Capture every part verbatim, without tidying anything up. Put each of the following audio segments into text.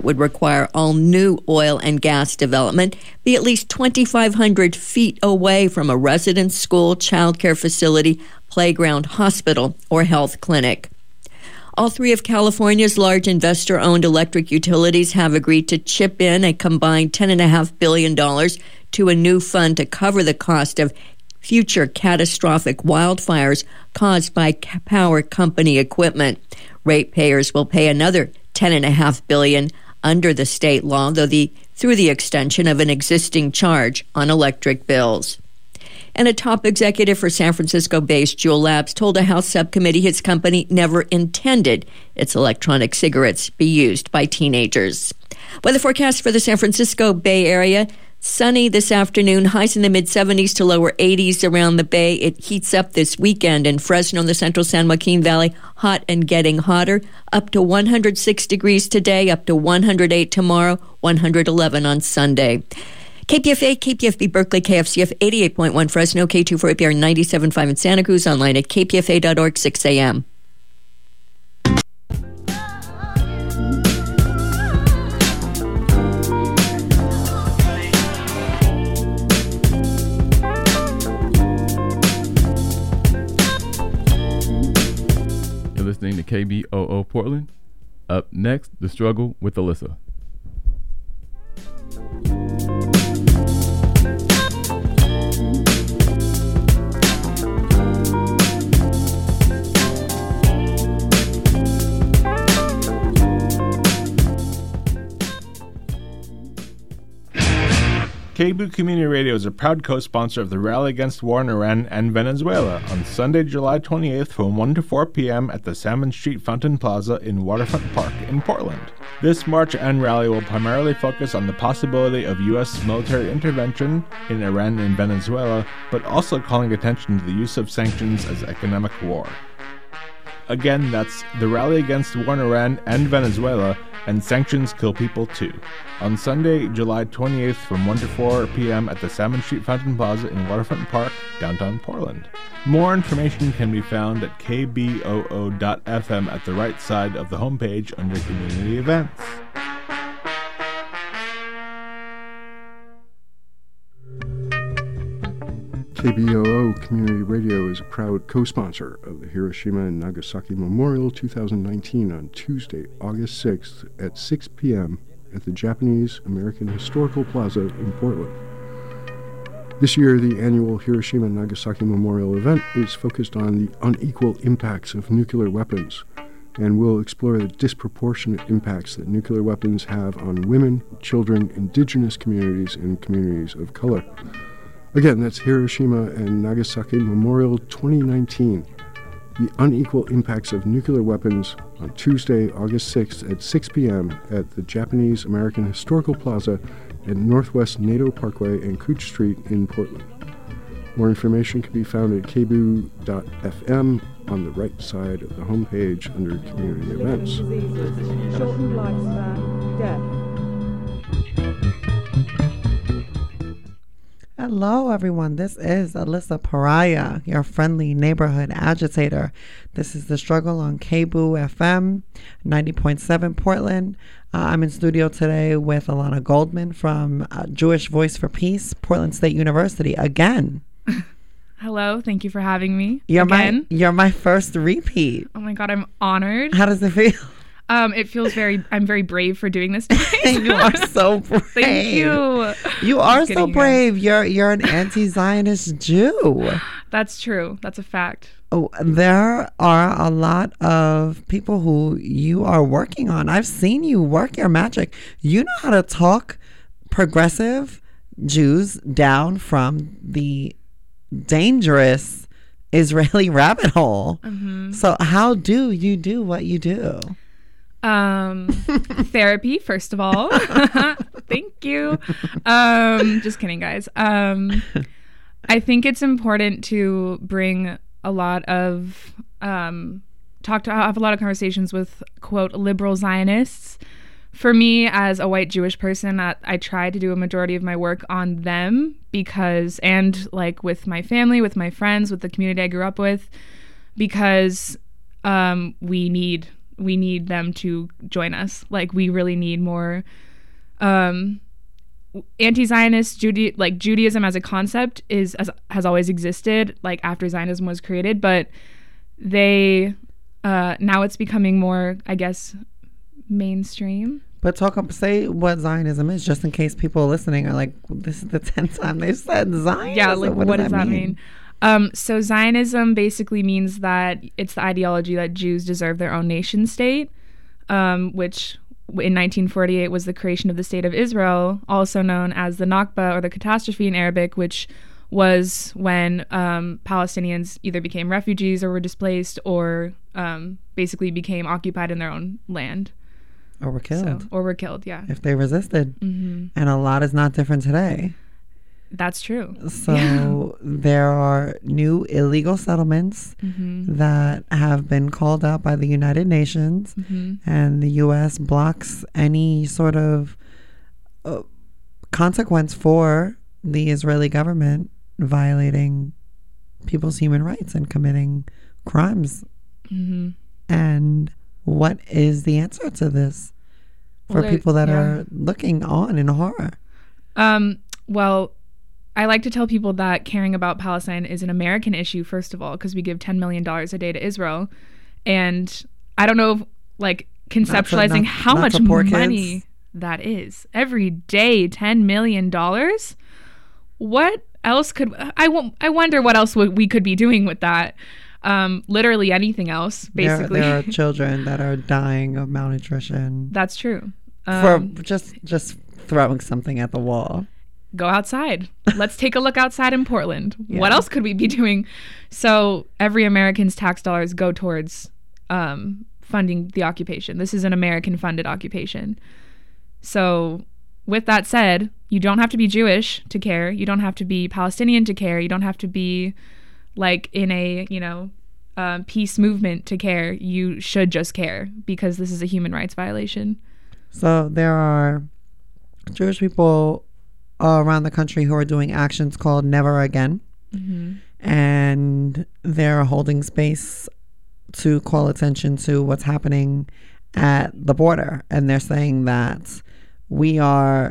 would require all new oil and gas development be at least twenty-five hundred feet away from a residence, school, childcare facility, playground, hospital, or health clinic. All three of California's large investor-owned electric utilities have agreed to chip in a combined ten point five billion dollars to a new fund to cover the cost of future catastrophic wildfires caused by power company equipment. Ratepayers will pay another ten point five billion dollars under the state law, though the through the extension of an existing charge on electric bills. And a top executive for San Francisco-based Juul Labs told a House subcommittee his company never intended its electronic cigarettes be used by teenagers. Weather forecast for the San Francisco Bay Area. Sunny this afternoon, highs in the mid-seventies to lower eighties around the Bay. It heats up this weekend in Fresno in the central San Joaquin Valley, hot and getting hotter, up to one hundred six degrees today, up to one hundred eight tomorrow, one hundred eleven on Sunday. K P F A, K P F B Berkeley, K F C F eighty-eight point one Fresno, K two four A P R ninety-seven point five in Santa Cruz, online at k p f a dot org, six a.m. You're listening to K B O O Portland. Up next, The Struggle with Alyssa. K B O O Community Radio is a proud co-sponsor of the Rally Against War in Iran and Venezuela on Sunday, July twenty-eighth from one to four p.m. at the Salmon Street Fountain Plaza in Waterfront Park in Portland. This march and rally will primarily focus on the possibility of U S military intervention in Iran and Venezuela, but also calling attention to the use of sanctions as economic war. Again, that's the Rally Against War in Iran and Venezuela, and Sanctions Kill People Too, on Sunday, July twenty-eighth from one to four p.m. at the Salmon Street Fountain Plaza in Waterfront Park, downtown Portland. More information can be found at k b o o dot f m at the right side of the homepage under Community Events. K B O O Community Radio is a proud co-sponsor of the Hiroshima and Nagasaki Memorial two thousand nineteen on Tuesday, August sixth at six p.m. at the Japanese American Historical Plaza in Portland. This year, the annual Hiroshima and Nagasaki Memorial event is focused on the unequal impacts of nuclear weapons and will explore the disproportionate impacts that nuclear weapons have on women, children, indigenous communities, and communities of color. Again, that's Hiroshima and Nagasaki Memorial twenty nineteen, The Unequal Impacts of Nuclear Weapons, on Tuesday, August sixth at six p.m. at the Japanese American Historical Plaza at Northwest NATO Parkway and Cooch Street in Portland. More information can be found at k b o o dot f m on the right side of the homepage under Community Events. Shortened lifespan, death. Hello, everyone. This is Alyssa Pariah, your friendly neighborhood agitator. This is The Struggle on K B O O F M, ninety point seven Portland. Uh, I'm in studio today with Alana Goldman from uh, Jewish Voice for Peace, Portland State University, again. Hello, thank you for having me. You're again. my you're my first repeat. Oh my God, I'm honored. How does it feel? Um, it feels very, I'm very brave for doing this twice. You are so brave. Thank you. You are so brave. You're you're an anti-Zionist Jew. That's true. That's a fact. Oh, there are a lot of people who you are working on. I've seen you work your magic. You know how to talk progressive Jews down from the dangerous Israeli rabbit hole. Mm-hmm. So how do you do what you do? Um, therapy, first of all. Thank you. Um, just kidding, guys. Um, I think it's important to bring a lot of, um, talk to, have a lot of conversations with, quote, liberal Zionists. For me, as a white Jewish person, I, I try to do a majority of my work on them because, and like with my family, with my friends, with the community I grew up with, because um, we need we need them to join us. Like, we really need more um, anti-Zionist Juda- like Judaism as a concept is as, has always existed, like after Zionism was created, but they uh, now it's becoming more, I guess, mainstream. But talk up, say what Zionism is, just in case people listening are like, this is the tenth time they've said Zionism. Yeah, like what, what does that mean? mean? Um, so Zionism basically means that it's the ideology that Jews deserve their own nation state, um, which in nineteen forty-eight was the creation of the State of Israel, also known as the Nakba or the catastrophe in Arabic, which was when um, Palestinians either became refugees or were displaced or um, basically became occupied in their own land. Or were killed. So, or were killed, yeah. If they resisted. Mm-hmm. And a lot is not different today. That's true. So yeah. there are new illegal settlements mm-hmm. that have been called out by the United Nations, mm-hmm. and the U S blocks any sort of uh, consequence for the Israeli government violating people's human rights and committing crimes. Mm-hmm. And what is the answer to this for well, people that yeah. are looking on in horror? Um, well, I like to tell people that caring about Palestine is an American issue, first of all, because we give ten million dollars a day to Israel. And I don't know, if, like, conceptualizing not, how not much money kids. that is. Every day, ten million dollars? What else could... I, w- I wonder what else w- we could be doing with that. Um, literally anything else, basically. There, there are children that are dying of malnutrition. That's true. Um, for just just throwing something at the wall. Go outside. Let's take a look outside in Portland. Yeah. What else could we be doing? So every American's tax dollars go towards um, funding the occupation. This is an American-funded occupation. So with that said, you don't have to be Jewish to care. You don't have to be Palestinian to care. You don't have to be like in a, you know, um, peace movement to care. You should just care because this is a human rights violation. So there are Jewish people all around the country who are doing actions called Never Again. Mm-hmm. And they're holding space to call attention to what's happening at the border. And they're saying that we are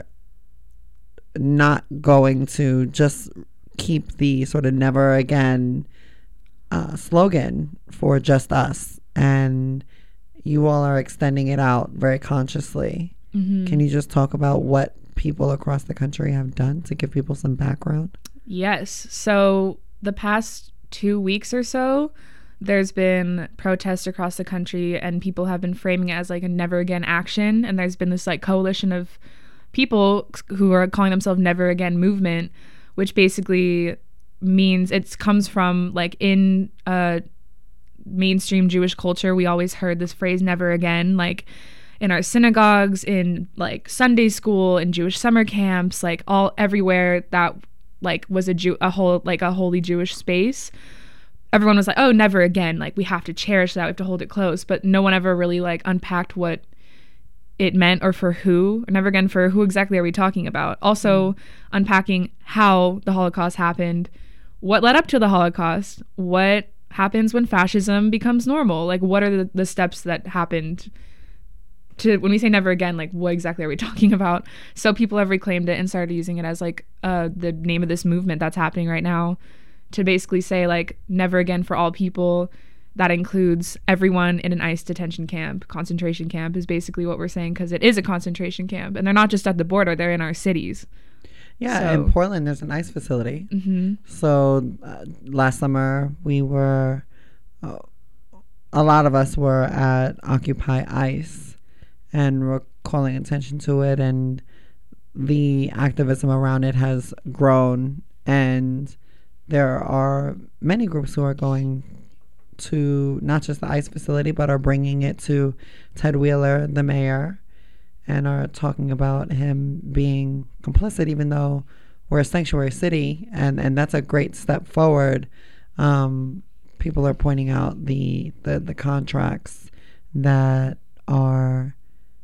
not going to just keep the sort of Never Again uh, slogan for just us. And you all are extending it out very consciously. Mm-hmm. Can you just talk about what people across the country have done to give people some background? Yes. So the past two weeks or so, there's been protests across the country and people have been framing it as like a Never Again action. And there's been this like coalition of people who are calling themselves Never Again movement, which basically means it comes from like in uh, mainstream Jewish culture. We always heard this phrase Never Again, like in our synagogues, in like Sunday school, in Jewish summer camps, like all everywhere that like was a Jew, a whole like a holy Jewish space. Everyone was like, oh, never again. Like we have to cherish that. We have to hold it close. But no one ever really like unpacked what it meant or for who. Or never again for who exactly are we talking about? Also mm. unpacking how the Holocaust happened, what led up to the Holocaust, what happens when fascism becomes normal. Like what are the, the steps that happened to, when we say never again, like what exactly are we talking about? So people have reclaimed it and started using it as like uh, the name of this movement that's happening right now, to basically say like never again for all people. That includes everyone in an ICE detention camp. Concentration camp is basically what we're saying, because it is a concentration camp. And they're not just at the border, they're in our cities. Yeah, so. In Portland, there's an ICE facility. Mm-hmm. So uh, last summer, we were, uh, a lot of us were at Occupy ICE. And we're calling attention to it, and the activism around it has grown. And there are many groups who are going to not just the ICE facility, but are bringing it to Ted Wheeler, the mayor, and are talking about him being complicit, even though we're a sanctuary city, and, and that's a great step forward. Um, people are pointing out the, the, the contracts that are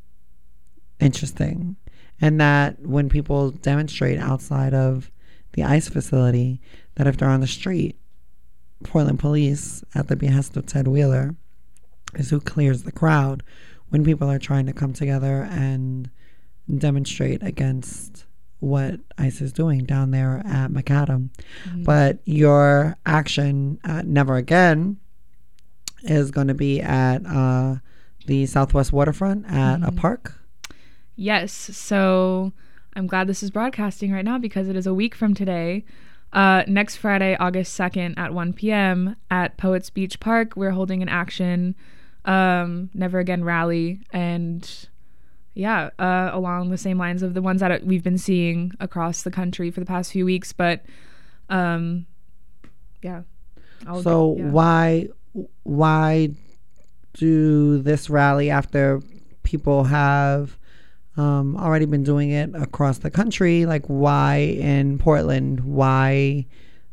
interesting, and that when people demonstrate outside of the ICE facility, that if they're on the street, Portland police, at the behest of Ted Wheeler, is who clears the crowd when people are trying to come together and demonstrate against what ICE is doing down there at McAdam. Mm-hmm. But your action at Never Again is going to be at uh, the Southwest Waterfront at mm-hmm. a park. Yes. So I'm glad this is broadcasting right now because it is a week from today. Uh, next Friday, August second at one p.m. at Poets Beach Park, we're holding an action, um, Never Again rally. And yeah, uh, along the same lines of the ones that we've been seeing across the country for the past few weeks. But um, yeah. I'll, so yeah. why why do this rally after people have um, already been doing it across the country? Like, why in Portland? Why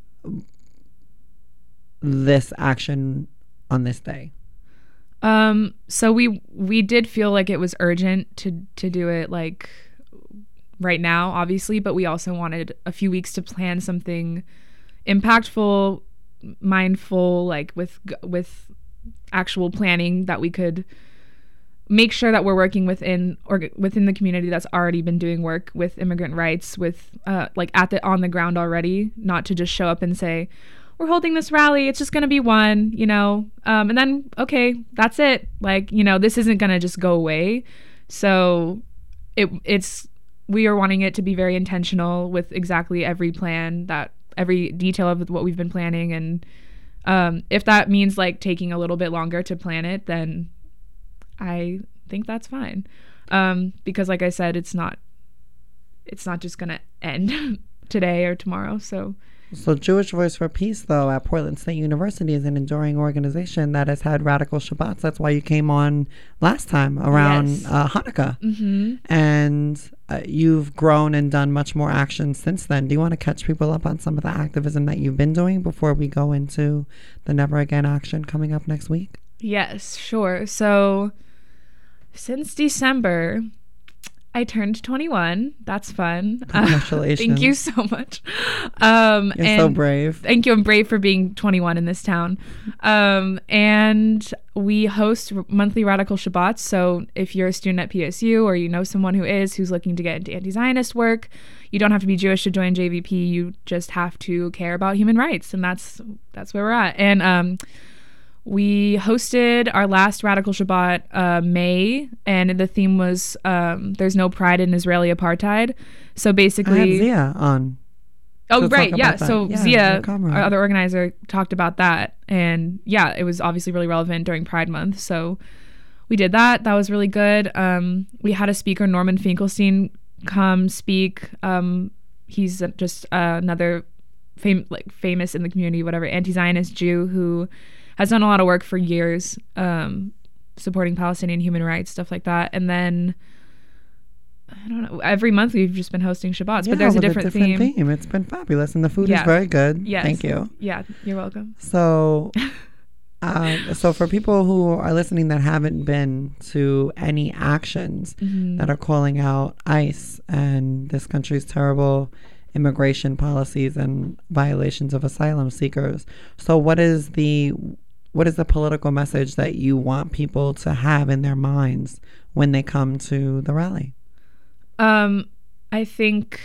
this action on this day? Um, so we we did feel like it was urgent to to do it like right now, obviously, but we also wanted a few weeks to plan something impactful, mindful, like with with actual planning that we could make sure that we're working within or within the community that's already been doing work with immigrant rights, with uh, like at the on the ground already, not to just show up and say, we're holding this rally, it's just going to be one, you know, um, and then, okay, that's it. Like, you know, this isn't going to just go away. So it it's, we are wanting it to be very intentional with exactly every plan, that every detail of what we've been planning. And um, if that means like taking a little bit longer to plan it, then I think that's fine. Um, because like I said, it's not, it's not just going to end today or tomorrow. So So Jewish Voice for Peace, though, at Portland State University is an enduring organization that has had radical Shabbats. That's why you came on last time around yes. uh, Hanukkah. Mm-hmm. And uh, you've grown and done much more action since then. Do you want to catch people up on some of the activism that you've been doing before we go into the Never Again action coming up next week? Yes, sure. So since December, I turned twenty-one. That's fun. Congratulations. Uh, thank you so much. Um, You're and so brave. Thank you. I'm brave for being twenty-one in this town. Um, and we host monthly Radical Shabbats. So if you're a student at P S U or you know someone who is, who's looking to get into anti-Zionist work, you don't have to be Jewish to join J V P. You just have to care about human rights. And that's that's where we're at. And um, we hosted our last Radical Shabbat uh, May, and the theme was um, "There's no pride in Israeli apartheid." So basically, I had Zia on. Oh, right, yeah. That. So yeah, Zia, our other organizer, talked about that, and yeah, it was obviously really relevant during Pride Month. So we did that. That was really good. Um, we had a speaker, Norman Finkelstein, come speak. Um, he's just uh, another fam- like famous in the community, whatever, anti-Zionist Jew who has done a lot of work for years, um, supporting Palestinian human rights, stuff like that. And then, I don't know, every month we've just been hosting Shabbats, yeah, but there's a with different, a different theme. theme. It's been fabulous, and the food yeah. is very good. Yes. Thank you. Yeah, you're welcome. So, uh, so for people who are listening that haven't been to any actions Mm-hmm. that are calling out ICE and this country's terrible immigration policies and violations of asylum seekers, so what is the What is the political message that you want people to have in their minds when they come to the rally? Um, I think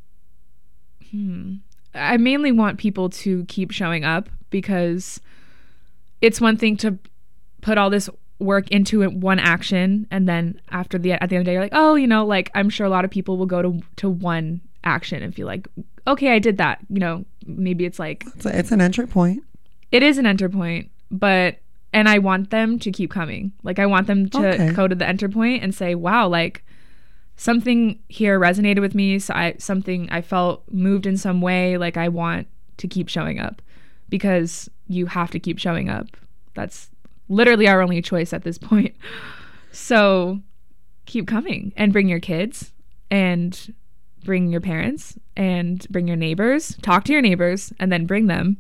hmm, I mainly want people to keep showing up, because it's one thing to put all this work into it, one action, and then after the at the end of the day, you're like, oh, you know, like I'm sure a lot of people will go to to one action and feel like, okay, I did that. You know, maybe it's like It's, a, it's an entry point. It is an entry point. But, and I want them to keep coming. Like, I want them to Okay. go to the enter point and say, wow, like something here resonated with me. So I, something I felt moved in some way. Like, I want to keep showing up, because you have to keep showing up. That's literally our only choice at this point. So keep coming and bring your kids and bring your parents and bring your neighbors, talk to your neighbors, and then bring them.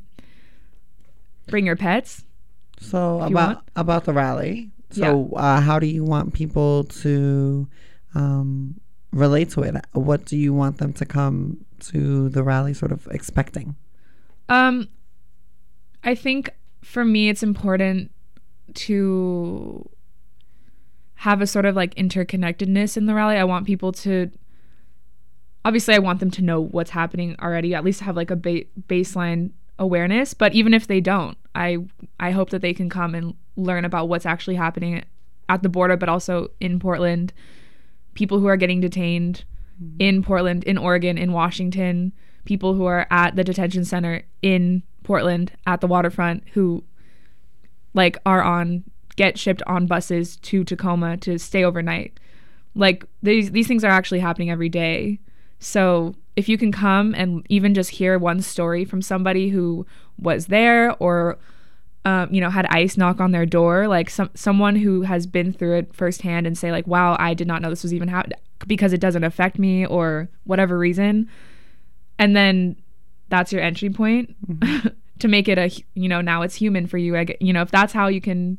Bring your pets. So If you about want. about the rally. So uh, how do you want people to um, relate to it? What do you want them to come to the rally sort of expecting? Um, I think for me, it's important to have a sort of like interconnectedness in the rally. I want people to, obviously I want them to know what's happening already, at least have like a ba- baseline awareness. But even if they don't, I I hope that they can come and learn about what's actually happening at the border, but also in Portland, people who are getting detained mm-hmm. in Portland, in Oregon, in Washington, people who are at the detention center in Portland, at the waterfront, who like are on, get shipped on buses to Tacoma to stay overnight. Like these these things are actually happening every day. So if you can come and even just hear one story from somebody who was there, or um, you know, had ICE knock on their door, like some someone who has been through it firsthand and say like, wow, I did not know this was even happening, because it doesn't affect me or whatever reason. And then that's your entry point mm-hmm. to make it a, you know, now it's human for you. I get, you know, if that's how you can,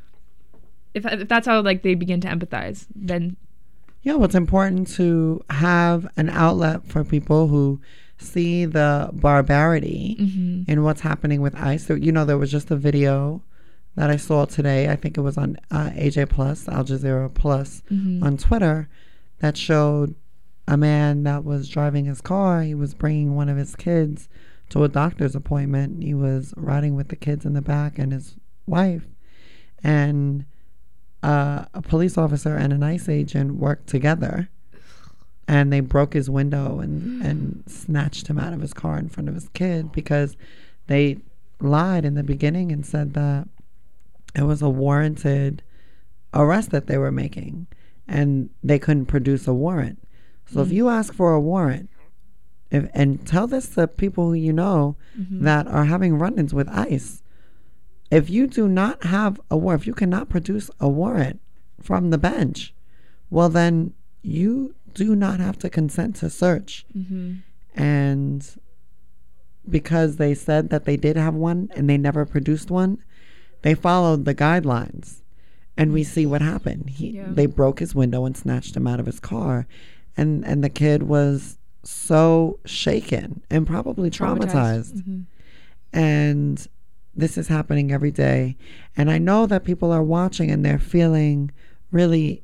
if if that's how like they begin to empathize, then. Yeah, well, it's important to have an outlet for people who see the barbarity mm-hmm. in what's happening with ICE. So, you know, there was just a video that I saw today. I think it was on uh, A J Plus, Al Jazeera Plus mm-hmm. on Twitter, that showed a man that was driving his car. He was bringing one of his kids to a doctor's appointment. He was riding with the kids in the back and his wife. And Uh, a police officer and an ICE agent worked together, and they broke his window and, and snatched him out of his car in front of his kid, because they lied in the beginning and said that it was a warranted arrest that they were making, and they couldn't produce a warrant. So mm-hmm. if you ask for a warrant, if and tell this to people who you know mm-hmm. that are having run-ins with ICE, if you do not have a warrant, if you cannot produce a warrant from the bench, well, then you do not have to consent to search. Mm-hmm. And because they said that they did have one and they never produced one, they followed the guidelines. And we see what happened. He, yeah. They broke his window and snatched him out of his car. And, and the kid was so shaken and probably traumatized. traumatized. Mm-hmm. And this is happening every day. And I know that people are watching and they're feeling really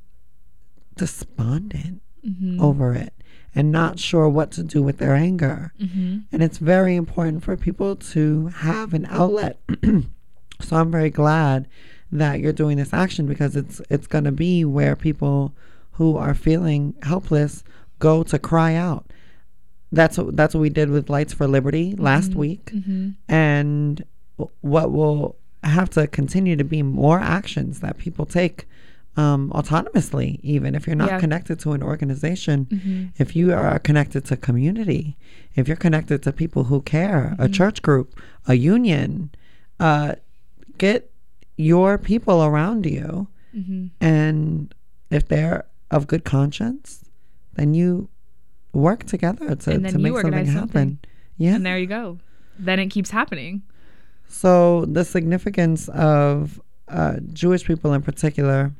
despondent mm-hmm. over it and not sure what to do with their anger. Mm-hmm. And it's very important for people to have an outlet. So I'm very glad that you're doing this action, because it's it's going to be where people who are feeling helpless go to cry out. That's what, that's what we did with Lights for Liberty last mm-hmm. week. Mm-hmm. And what will have to continue to be more actions that people take um, autonomously, even if you're not yeah. connected to an organization. Mm-hmm. If you are connected to community, if you're connected to people who care, mm-hmm. a church group, a union, uh, get your people around you. Mm-hmm. And if they're of good conscience, then you work together to, to make something happen. Something. Yeah. And there you go. Then it keeps happening. So the significance of uh, Jewish people in particular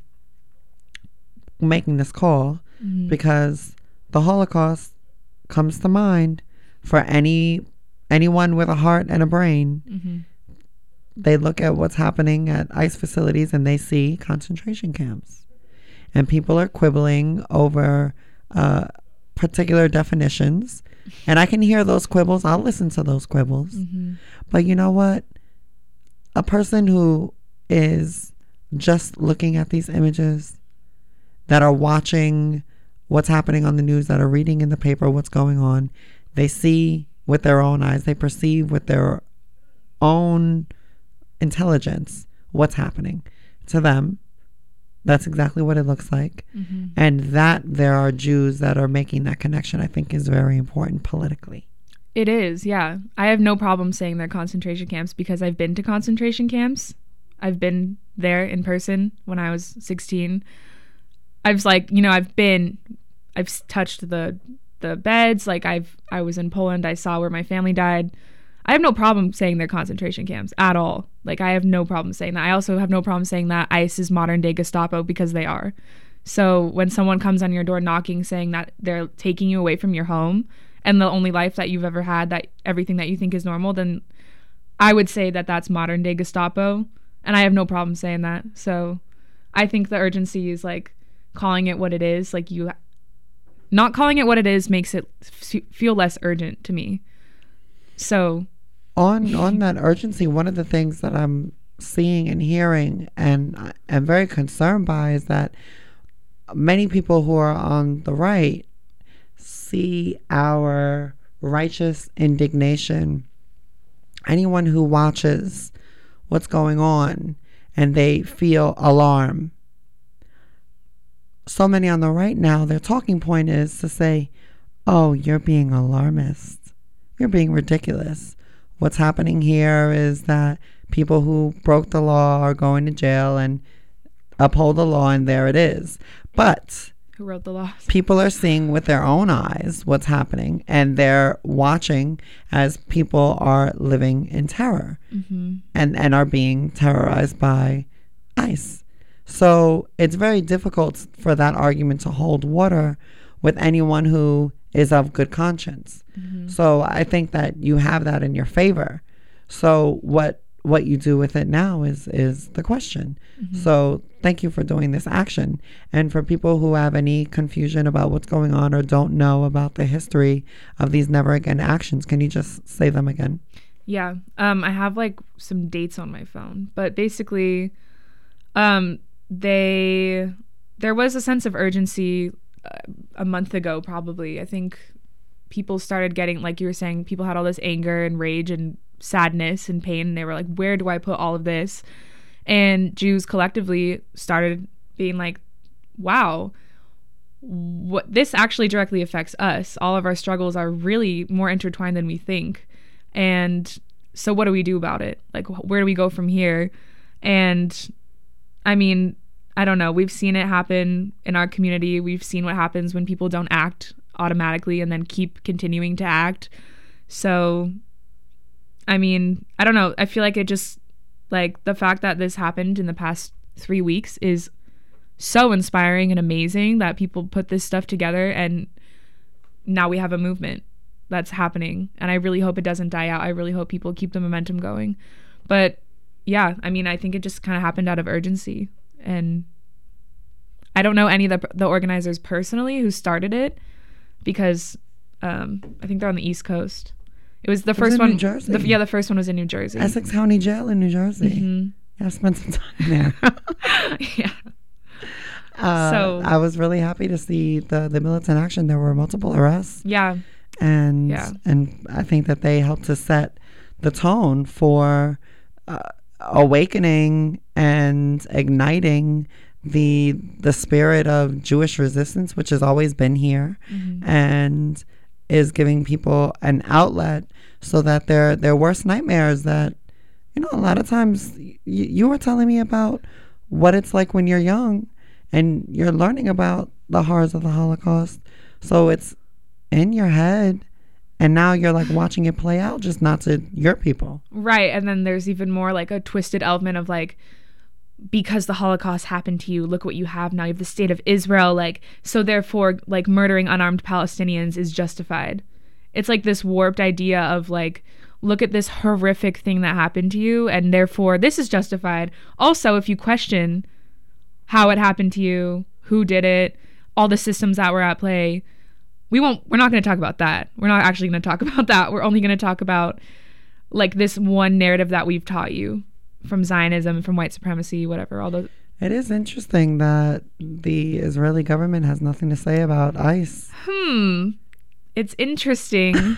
making this call, mm-hmm. because the Holocaust comes to mind for any anyone with a heart and a brain. Mm-hmm. They look at what's happening at ICE facilities and they see concentration camps. And people are quibbling over uh, particular definitions. And I can hear those quibbles. I'll listen to those quibbles. Mm-hmm. But you know what? A person who is just looking at these images, that are watching what's happening on the news, that are reading in the paper what's going on, they see with their own eyes, they perceive with their own intelligence what's happening to them. That's exactly what it looks like. Mm-hmm. And that there are Jews that are making that connection, I think, is very important politically. It is, yeah. I have no problem saying they're concentration camps, because I've been to concentration camps. I've been there in person when I was sixteen. I was like, you know, I've been, I've touched the the beds. Like I've, I was in Poland. I saw where my family died. I have no problem saying they're concentration camps at all. Like I have no problem saying that. I also have no problem saying that ICE is modern day Gestapo, because they are. So when someone comes on your door knocking, saying that they're taking you away from your home and the only life that you've ever had, that everything that you think is normal, then I would say that that's modern day Gestapo. And I have no problem saying that. So I think the urgency is like calling it what it is. Like you, not calling it what it is makes it f- feel less urgent to me. So on on that urgency, one of the things that I'm seeing and hearing and I'm very concerned by is that many people who are on the right see our righteous indignation. Anyone who watches what's going on and they feel alarm. So many on the right now, their talking point is to say, oh, you're being alarmist. You're being ridiculous. What's happening here is that people who broke the law are going to jail and uphold the law, and there it is. But who wrote the laws? People are seeing with their own eyes what's happening, and they're watching as people are living in terror mm-hmm. and, and are being terrorized by ICE. So it's very difficult for that argument to hold water with anyone who is of good conscience. Mm-hmm. So I think that you have that in your favor. So what what you do with it now is is the question. Mm-hmm. So thank you for doing this action. And for people who have any confusion about what's going on or don't know about the history of these Never Again actions, can you just say them again? Yeah. Um, I have like some dates on my phone, but basically um, they there was a sense of urgency uh, a month ago, probably. I think people started getting, like you were saying, people had all this anger and rage and sadness and pain, and they were like, where do I put all of this? And Jews collectively started being like, wow, what this actually directly affects us. All of our struggles are really more intertwined than we think. And so what do we do about it? Like, where do we go from here? And I mean, I don't know. We've seen it happen in our community. We've seen what happens when people don't act automatically and then keep continuing to act. So I mean, I don't know. I feel like it just, like, the fact that this happened in the past three weeks is so inspiring and amazing that people put this stuff together, and now we have a movement that's happening. And I really hope it doesn't die out. I really hope people keep the momentum going. But yeah, I mean, I think it just kind of happened out of urgency. And I don't know any of the, the organizers personally who started it, because um, I think they're on the East Coast. It was the it first was in one. New Jersey. The, yeah, the first one was in New Jersey. Essex County Jail in New Jersey. Mm-hmm. Yeah, I spent some time there. yeah. Uh, so I was really happy to see the, the militant action. There were multiple arrests. Yeah. And yeah. and I think that they helped to set the tone for uh, awakening and igniting the the spirit of Jewish resistance, which has always been here, mm-hmm. and is giving people an outlet so that their their worst nightmares that, you know, a lot of times y- you were telling me about what it's like when you're young and you're learning about the horrors of the Holocaust. So it's in your head, and now you're like watching it play out, just not to your people. Right. And then there's even more like a twisted element of like, because the Holocaust happened to you, look what you have now. You have the state of Israel, like, so therefore, like, murdering unarmed Palestinians is justified. It's like this warped idea of like, look at this horrific thing that happened to you, and therefore this is justified. Also, if you question how it happened to you, who did it, all the systems that were at play, we won't, we're not going to talk about that. We're not actually going to talk about that. We're only going to talk about like this one narrative that we've taught you from Zionism, from white supremacy, whatever, all those. It is interesting that the Israeli government has nothing to say about ICE. Hmm. It's interesting.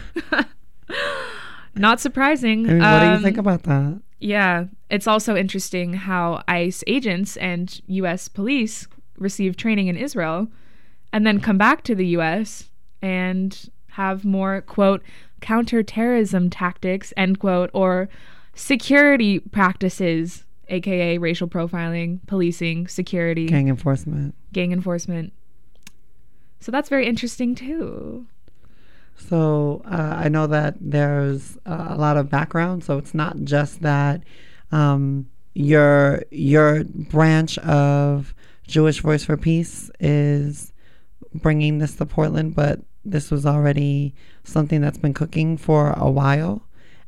Not surprising. I mean, what um, do you think about that? Yeah. It's also interesting how ICE agents and U S police receive training in Israel and then come back to the U S and have more, quote, counterterrorism tactics, end quote, or security practices, aka racial profiling, policing, security, gang enforcement gang enforcement so that's very interesting too. So uh, I know that there's uh, a lot of background, so it's not just that um, your your branch of Jewish Voice for Peace is bringing this to Portland, but this was already something that's been cooking for a while.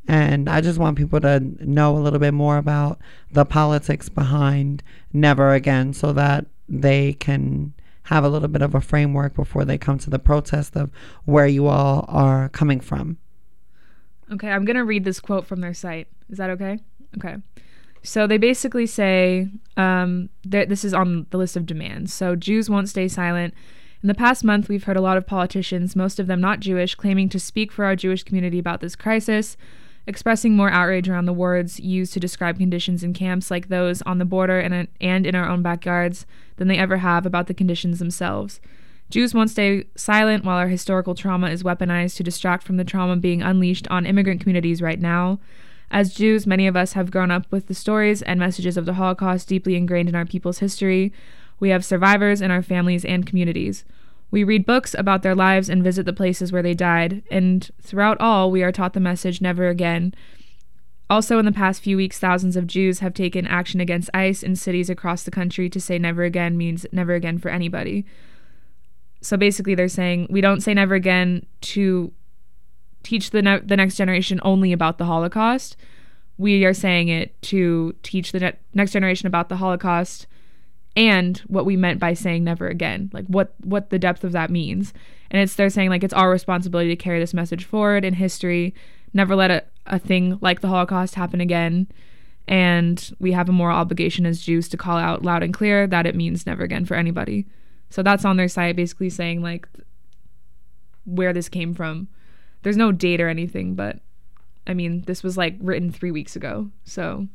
And I just want people to know a little bit more about the politics behind Never Again so that they can have a little bit of a framework before they come to the protest of where you all are coming from. Okay, I'm going to read this quote from their site. Is that okay? Okay. So they basically say, um, this is on the list of demands. So Jews won't stay silent. In the past month, we've heard a lot of politicians, most of them not Jewish, claiming to speak for our Jewish community about this crisis, expressing more outrage around the words used to describe conditions in camps like those on the border and, and in our own backyards than they ever have about the conditions themselves. Jews won't stay silent while our historical trauma is weaponized to distract from the trauma being unleashed on immigrant communities right now. As Jews, many of us have grown up with the stories and messages of the Holocaust deeply ingrained in our people's history. We have survivors in our families and communities. We read books about their lives and visit the places where they died, and throughout all, we are taught the message, never again. Also, in the past few weeks, thousands of Jews have taken action against ICE in cities across the country to say never again means never again for anybody. So basically, they're saying we don't say never again to teach the ne- the next generation only about the Holocaust. We are saying it to teach the ne- next generation about the Holocaust and what we meant by saying never again, like what what the depth of that means. And it's they're saying like it's our responsibility to carry this message forward in history, never let a, a thing like the Holocaust happen again. And we have a moral obligation as Jews to call out loud and clear that it means never again for anybody. So that's on their site, basically saying like where this came from. There's no date or anything, but I mean, this was like written three weeks ago. So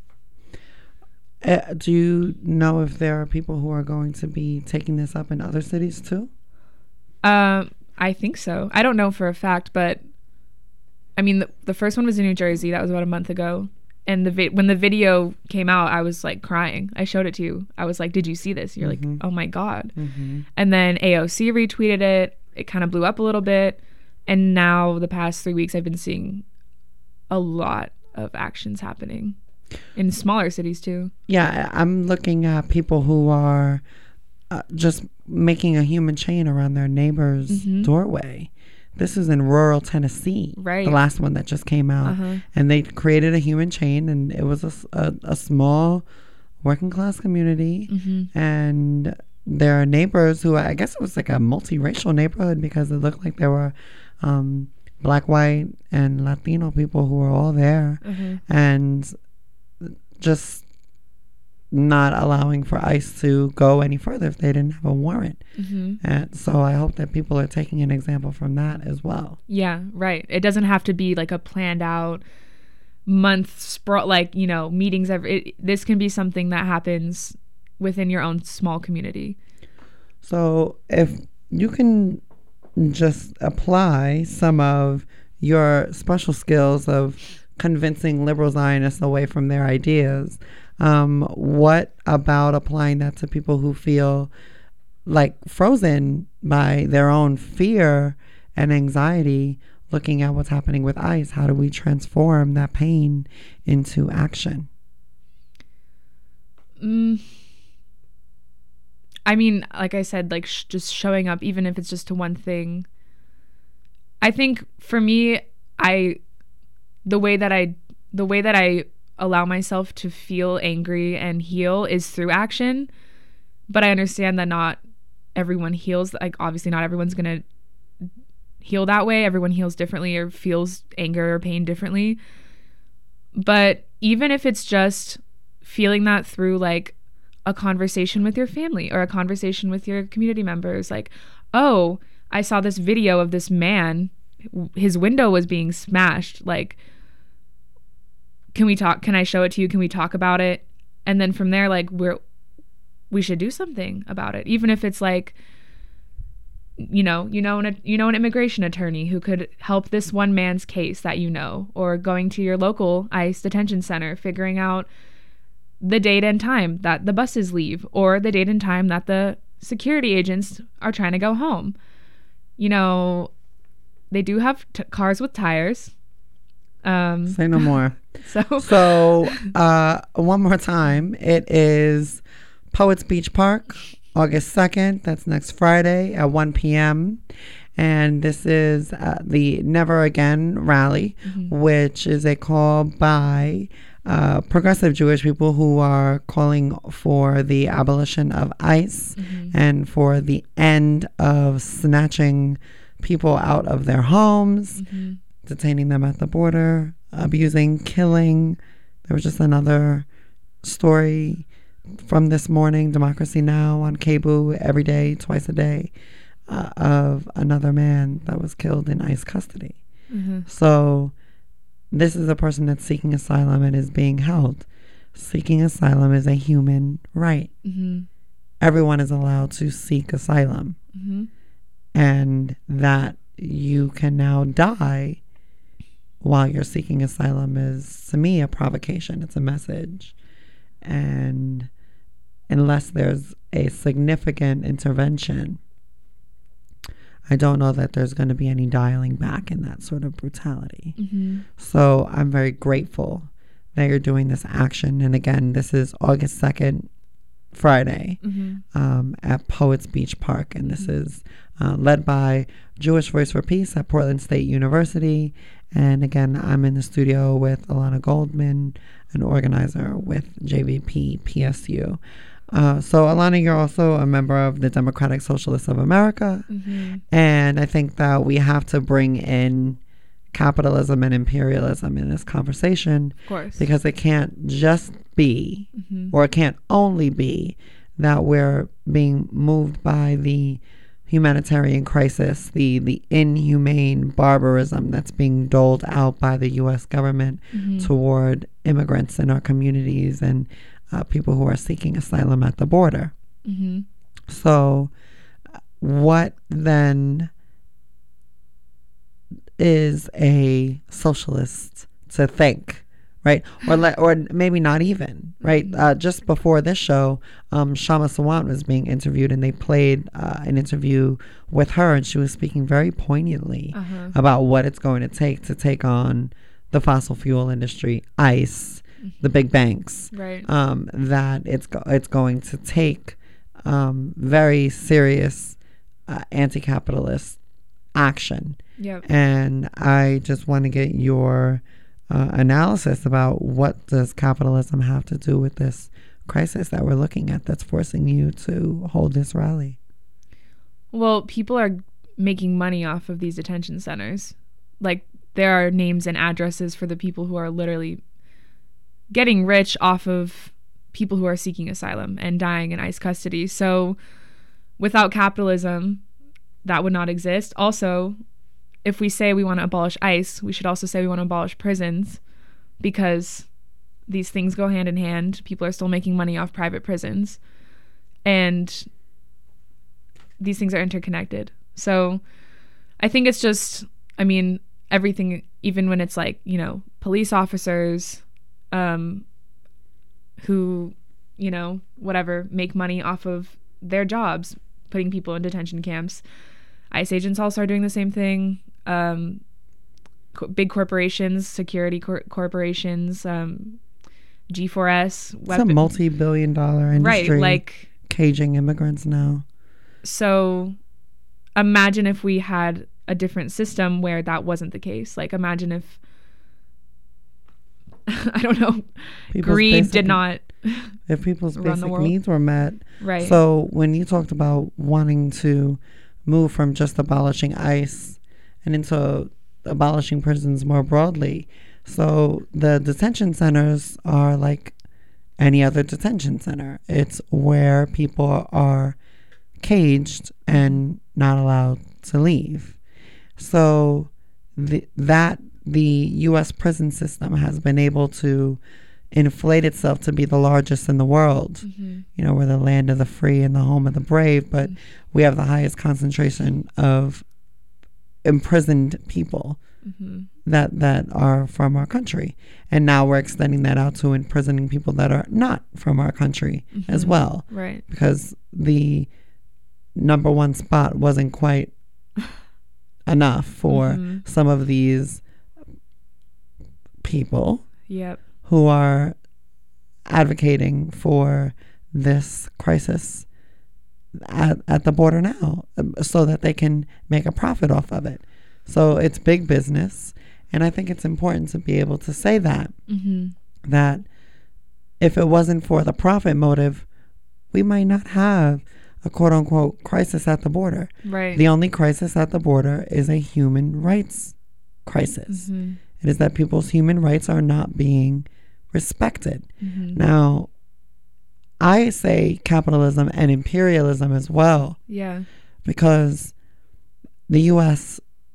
uh, do you know if there are people who are going to be taking this up in other cities too? Um, I think so. I don't know for a fact, but I mean, the, the first one was in New Jersey. That was about a month ago. And the vi- when the video came out, I was like crying. I showed it to you. I was like, did you see this? You're mm-hmm. like, oh my God. Mm-hmm. And then A O C retweeted it. It kind of blew up a little bit. And now the past three weeks, I've been seeing a lot of actions happening in smaller cities too. Yeah, I'm looking at people who are uh, just making a human chain around their neighbor's mm-hmm. doorway. This is in rural Tennessee, right? The last one that just came out. Uh-huh. And they created a human chain, and it was a, a, a small working class community. Mm-hmm. And their neighbors who, I guess it was like a multiracial neighborhood because it looked like there were um, black, white, and Latino people who were all there. Mm-hmm. And just not allowing for ICE to go any further if they didn't have a warrant. Mm-hmm. And so I hope that people are taking an example from that as well. Yeah, right. It doesn't have to be like a planned out month sprawl, like, you know, meetings every, it, this can be something that happens within your own small community. So if you can just apply some of your special skills of convincing liberal Zionists away from their ideas, um, what about applying that to people who feel like frozen by their own fear and anxiety looking at what's happening with ICE? How do we transform that pain into action? Mm. I mean, like I said, like sh- just showing up, even if it's just to one thing. I think for me, I, the way that I, the way that I allow myself to feel angry and heal is through action. But I understand that not everyone heals. Like obviously not everyone's going to heal that way. Everyone heals differently or feels anger or pain differently. But even if it's just feeling that through like a conversation with your family or a conversation with your community members, like, oh, I saw this video of this man, his window was being smashed. Like, can we talk? Can I show it to you? Can we talk about it? And then from there, like, we're, we should do something about it. Even if it's like, you know, you know, an, you know, an immigration attorney who could help this one man's case that you know, or going to your local ICE detention center, figuring out the date and time that the buses leave, or the date and time that the security agents are trying to go home. You know, they do have t- cars with tires. Um, Say no more. so, so uh, one more time. It is Poets Beach Park, August second. That's next Friday at one p.m. And this is uh, the Never Again rally, Mm-hmm. which is a call by uh, progressive Jewish people who are calling for the abolition of ICE Mm-hmm. and for the end of snatching people out of their homes, Mm-hmm. detaining them at the border, abusing, killing. There was just another story from this morning, Democracy Now! On K B U every day, twice a day, uh, of another man that was killed in ICE custody. Mm-hmm. So this is a person that's seeking asylum and is being held. Seeking asylum is a human right. Mm-hmm. Everyone is allowed to seek asylum. Mm-hmm. And that you can now die while you're seeking asylum is, to me, a provocation. It's a message. And unless there's a significant intervention, I don't know that there's going to be any dialing back in that sort of brutality. Mm-hmm. So I'm very grateful that you're doing this action. And again, this is August second, Friday, Mm-hmm. um, at Poets Beach Park. And this is uh, led by Jewish Voice for Peace at Portland State University. And again, I'm in the studio with Alana Goldman, an organizer with J V P P S U. Uh, so, Alana, you're also a member of the Democratic Socialists of America. Mm-hmm. And I think that we have to bring in capitalism and imperialism in this conversation, Of course. because it can't just be, Mm-hmm. or it can't only be, that we're being moved by the humanitarian crisis, the, the inhumane barbarism that's being doled out by the U S government Mm-hmm. toward immigrants in our communities and uh, people who are seeking asylum at the border. Mm-hmm. So what then is a socialist to think, right? Or le- or maybe not even, right? Uh, just before this show, um, Shama Sawant was being interviewed, and they played uh, an interview with her, and she was speaking very poignantly Uh-huh. about what it's going to take to take on the fossil fuel industry, ICE, the big banks, Right. um, that it's go- it's going to take um, very serious uh, anti-capitalist action. Yep. And I just want to get your uh, analysis about what does capitalism have to do with this crisis that we're looking at that's forcing you to hold this rally. Well, people are making money off of these detention centers. Like, there are names and addresses for the people who are literally getting rich off of people who are seeking asylum and dying in ICE custody. So without capitalism, that would not exist. Also, if we say we want to abolish ICE, we should also say we want to abolish prisons, because these things go hand in hand. People are still making money off private prisons, and these things are interconnected. So I think it's just, I mean, everything, even when it's like, you know, police officers um, who, you know, whatever, make money off of their jobs, putting people in detention camps. ICE agents also are doing the same thing. Um, co- big corporations, security cor- corporations, um, G four S. It's a multi-billion dollar industry. Right, like, caging immigrants now. so imagine if we had a different system where that wasn't the case. Like, imagine if, I don't know, People's greed basic- did not, If people's run the basic world. needs were met. right. So when you talked about wanting to move from just abolishing ICE and into abolishing prisons more broadly, so the detention centers are like any other detention center. It's where people are caged and not allowed to leave. So the, that the U S prison system has been able to inflate itself to be the largest in the world. Mm-hmm. You know, we're the land of the free and the home of the brave, but we have the highest concentration of imprisoned people Mm-hmm. that that are from our country. And now we're extending that out to imprisoning people that are not from our country as Mhm. well, Right. because the number one spot wasn't quite enough for Mhm. some of these people Yep. who are advocating for this crisis at, at the border now, um, so that they can make a profit off of it. So it's big business. And I think it's important to be able to say that, Mm-hmm. that if it wasn't for the profit motive, we might not have a quote unquote crisis at the border. Right. The only crisis at the border is a human rights crisis. Mm-hmm. It is that people's human rights are not being respected. Mm-hmm. Now, I say capitalism and imperialism as well, Yeah. because the U S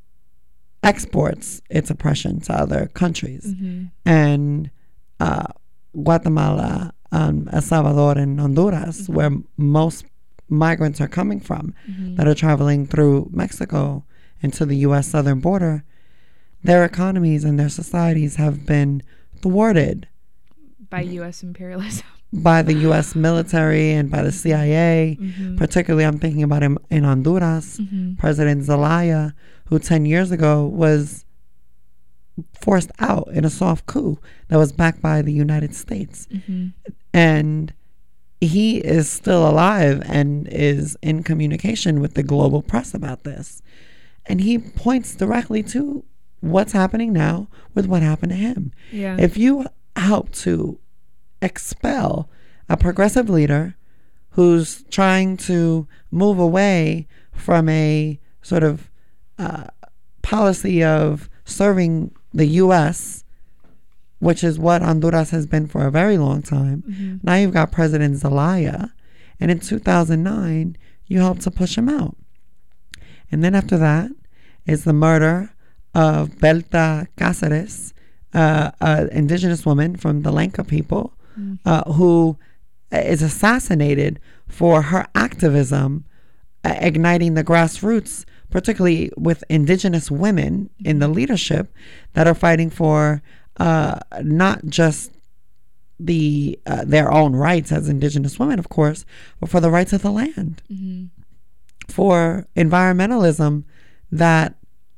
exports its oppression to other countries. Mm-hmm. And uh, Guatemala, um, El Salvador, and Honduras, Mm-hmm. where most migrants are coming from, Mm-hmm. that are traveling through Mexico and to the U S southern border, their economies and their societies have been thwarted By U S imperialism. by the U S military and by the C I A. Mm-hmm. Particularly, I'm thinking about him in Honduras, Mm-hmm. President Zelaya, who ten years ago was forced out in a soft coup that was backed by the United States. Mm-hmm. And he is still alive and is in communication with the global press about this. And he points directly to what's happening now with what happened to him. Yeah. If you help to expel a progressive leader who's trying to move away from a sort of uh, policy of serving the U S, which is what Honduras has been for a very long time. Mm-hmm. Now you've got President Zelaya, and in two thousand nine, you helped to push him out. And then after that is the murder of Berta Cáceres, uh, an indigenous woman from the Lenca people, Mm. uh, who is assassinated for her activism, uh, igniting the grassroots, particularly with indigenous women in the leadership that are fighting for uh, not just the uh, their own rights as indigenous women, of course, but for the rights of the land, Mm-hmm. for environmentalism that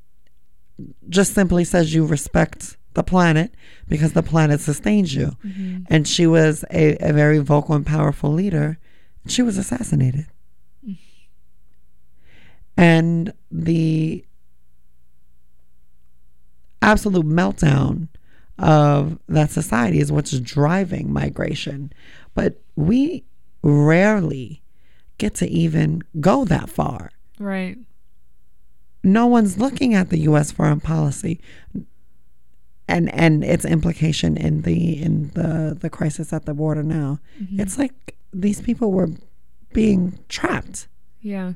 just simply says you respect the planet because the planet sustains you. Mm-hmm. And she was a, a very vocal and powerful leader. She was assassinated. Mm. And the absolute meltdown of that society is what's driving migration. But we rarely get to even go that far. Right. No one's looking at the U S foreign policy and and its implication in the in the, the crisis at the border now. Mm-hmm. It's like these people were being trapped. Yeah.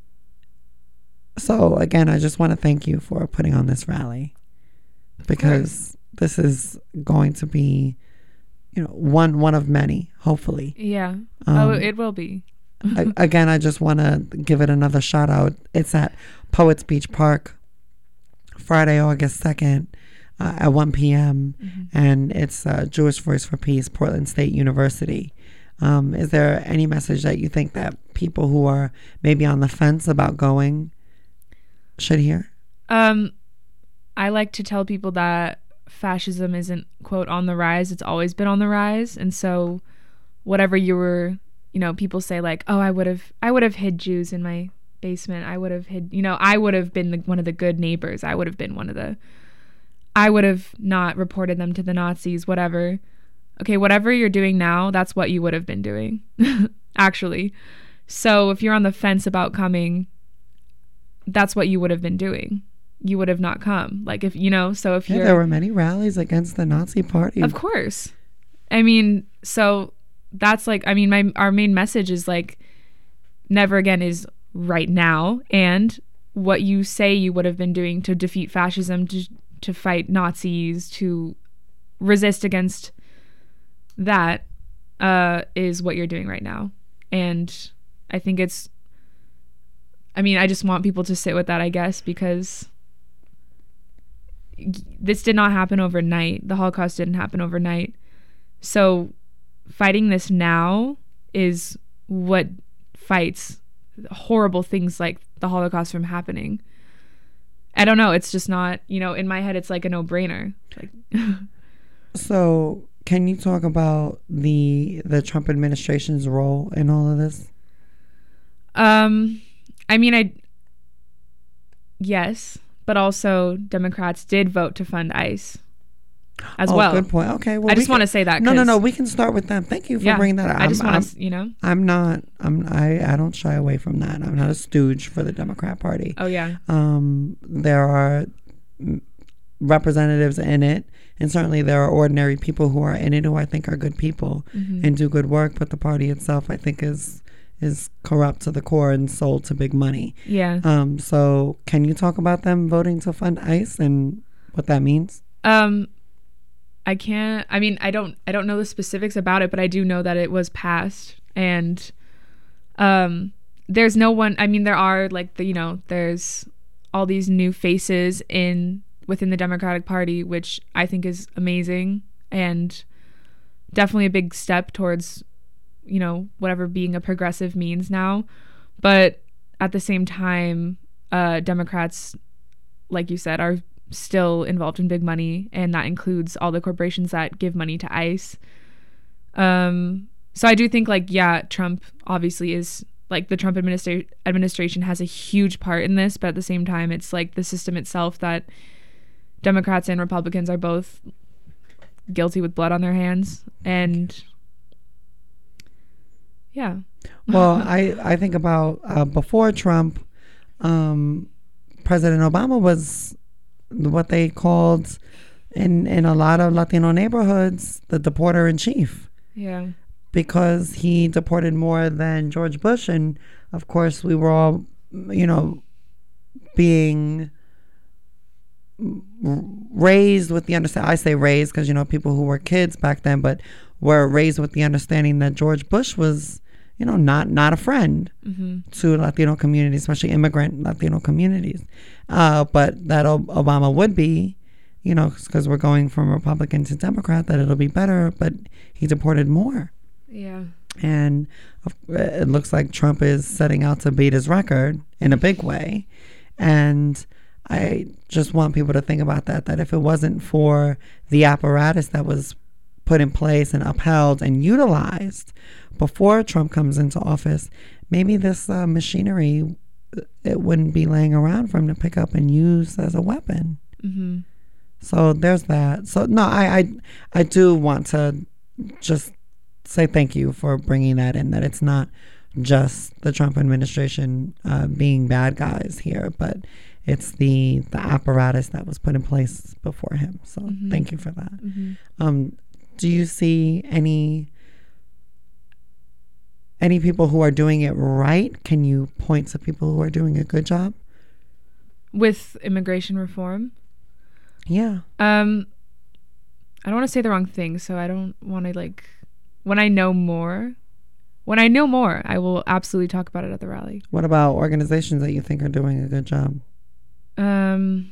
So again, I just want to thank you for putting on this rally, because this is going to be, you know, one one of many, hopefully. Yeah. Um, oh, it will be. I, again, I just want to give it another shout out. It's at Poets Beach Park, Friday, August second, uh, at one p.m. Mm-hmm. And it's uh, Jewish Voice for Peace, Portland State University. Um, is there any message that you think that people who are maybe on the fence about going should hear? Um, I like to tell people that fascism isn't, quote, on the rise. It's always been on the rise. And so whatever you were, you know, people say like, oh, I would have, I would have hid Jews in my basement. I would have hid, you know, I would have been the, one of the good neighbors. I would have been one of the, I would have not reported them to the Nazis, whatever. Okay, whatever you're doing now, that's what you would have been doing, actually. So if you're on the fence about coming, that's what you would have been doing. You would have not come. Like if, you know, so if Yeah, you're... there were many rallies against the Nazi Party. Of course. I mean, so that's like, I mean, my our main message is like, never again is right now. And what you say you would have been doing to defeat fascism, to, to fight Nazis, to resist against that, uh, is what you're doing right now. And I think it's, I mean, I just want people to sit with that, I guess, because this did not happen overnight. The Holocaust didn't happen overnight. So fighting this now is what fights horrible things like the Holocaust from happening. I don't know. It's just not, you know, in my head, it's like a no-brainer. Like, So can you talk about the the Trump administration's role in all of this? Um, I mean, I yes, but also Democrats did vote to fund ICE as oh, well. Good point. Okay, well, I we just want to can- say that. No, no, 'cause- no. We can start with them. Thank you for yeah, bringing that up. I just I'm- want I'm- to, you know. I'm not. I'm. I. I don't shy away from that. I'm not a stooge for the Democrat Party. Oh yeah. Um, there are mm, representatives in it, and certainly there are ordinary people who are in it who I think are good people Mhm. and do good work. But the party itself, I think, is is corrupt to the core and sold to big money. Yeah. Um. So, can you talk about them voting to fund ICE and what that means? Um, I can't. I mean, I don't. I don't know the specifics about it, but I do know that it was passed, and um, there's no one. I mean, there are like the you know, there's all these new faces in within the Democratic Party, which I think is amazing and definitely a big step towards, you know, whatever being a progressive means now. But at the same time, uh, Democrats, like you said, are still involved in big money, and that includes all the corporations that give money to ICE. Um, so I do think, like, yeah, Trump obviously is, like, the Trump administra- administration has a huge part in this, but at the same time, it's like the system itself that Democrats and Republicans are both guilty with blood on their hands. And yeah. Well, I, I think about uh, before Trump, um, President Obama was what they called in, in a lot of Latino neighborhoods the deporter in chief, Yeah. because he deported more than George Bush. And of course, we were all, you know, being raised with the understanding. I say raised because, you know, people who were kids back then, but were raised with the understanding that George Bush was, you know, not not a friend Mm-hmm. to Latino communities, especially immigrant Latino communities. Uh, but that o- Obama would be, you know, because we're going from Republican to Democrat, that it'll be better. But he deported more. Yeah. And of- it looks like Trump is setting out to beat his record in a big way. And I just want people to think about that, that if it wasn't for the apparatus that was put in place and upheld and utilized before Trump comes into office, maybe this uh, machinery, it wouldn't be laying around for him to pick up and use as a weapon. Mm-hmm. So there's that. So no, I, I, I do want to just say thank you for bringing that in, that it's not just the Trump administration uh, being bad guys here, but it's the the apparatus that was put in place before him. So Mhm. thank you for that. Mm-hmm. Um, do you see any any people who are doing it right? Can you point to people who are doing a good job? With immigration reform, Yeah. um, I don't want to say the wrong thing, so I don't want to, like, when I know more, when I know more, I will absolutely talk about it at the rally. What about organizations that you think are doing a good job? Um,